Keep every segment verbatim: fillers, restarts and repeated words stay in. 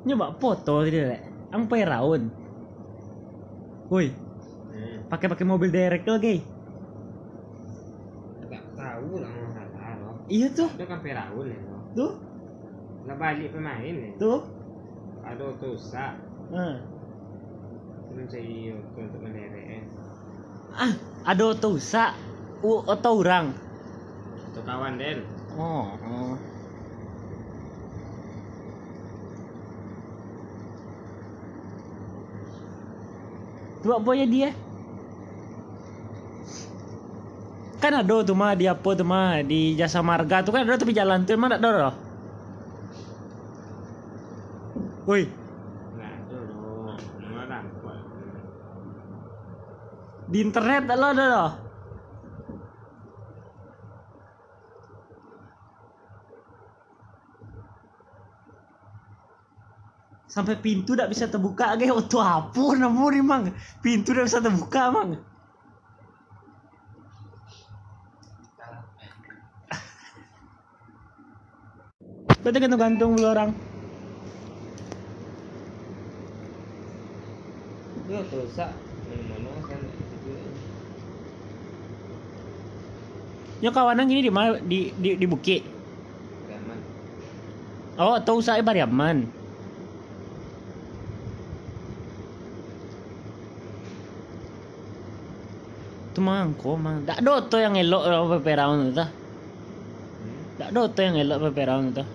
Nyoba foto tidak lek. Ang raun. Woi. Hmm. Pakai pakai mobil direct lagi. Tak tahu lah masalah loh. Iya tuh. Itu kan Firaun ya loh. Tuh. Lah balik pemain ya. Tuh. Ada Tosa. Hmm. Belum saya untuk menderek. Ah, ada Tosa. U atau orang. Itu kawan Den. Oh. oh. Tuh apa ya dia? Kan ada tuh mah di apa tuh mah di Jasa Marga tuh kan ada tapi jalan tuh emang ada loh. Woi, Nah, itu loh. Mana kuat. di internet lo ada loh. Sampai pintu tidak bisa terbuka ge auto apa nemu nih mang. Pintu tidak bisa terbuka mang. Berarti gantung-gantung dulu orang. Itu Tosa. Mana kan itu. Yo kawanan gini di mana di di di Bukit. Raman. Oh, tahu saya Bariaman. Itu mang kok mang. Dak do to yang elok apa peraun itu. Dak do to yang elok apa peraun itu.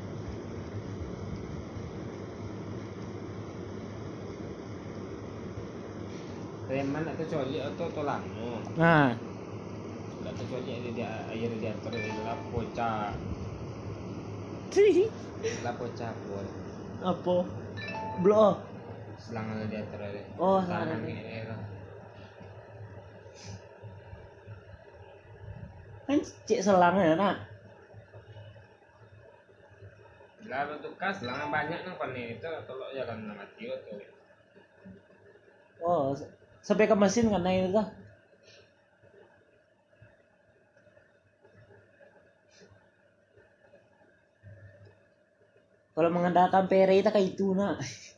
Reman atau coli atau tolangmu. Nah, Atau coli ada di air radiator adalah poca. Lah poca pun. apa? Blow. Selang radiator ada. Oh, tangan selang. air. Kan cek selangnya nak. Lah untuk kas selang banyak nang panen itu kalau jalan mati tuh. Oh, sampai ke mesin kan itu dah. Kalau mengandalkan pere itu kayak itu nak.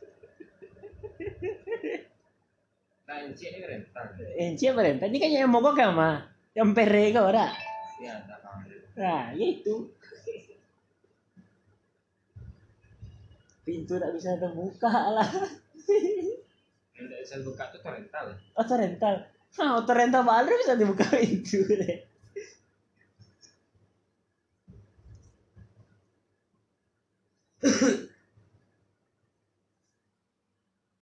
Nah, ini ini rentan. Enci apa rentan? Ini kayaknya yang mogok ya mah. Yang pere kau ada. Ya, tak kawan. Nah, ya itu. Pintu tak bisa terbuka lah. Yang tidak bisa buka tuh rental. Auto rental. Nah, auto rental baru bisa dibuka pintu deh.